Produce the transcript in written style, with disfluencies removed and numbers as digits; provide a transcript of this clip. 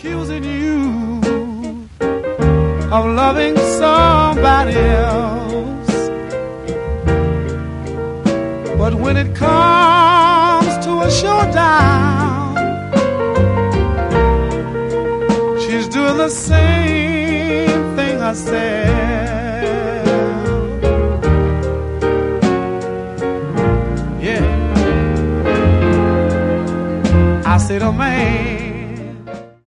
accusing you of loving somebody else. But when it comes to a showdown, she's doing the same thing I said. Yeah. I said, oh man,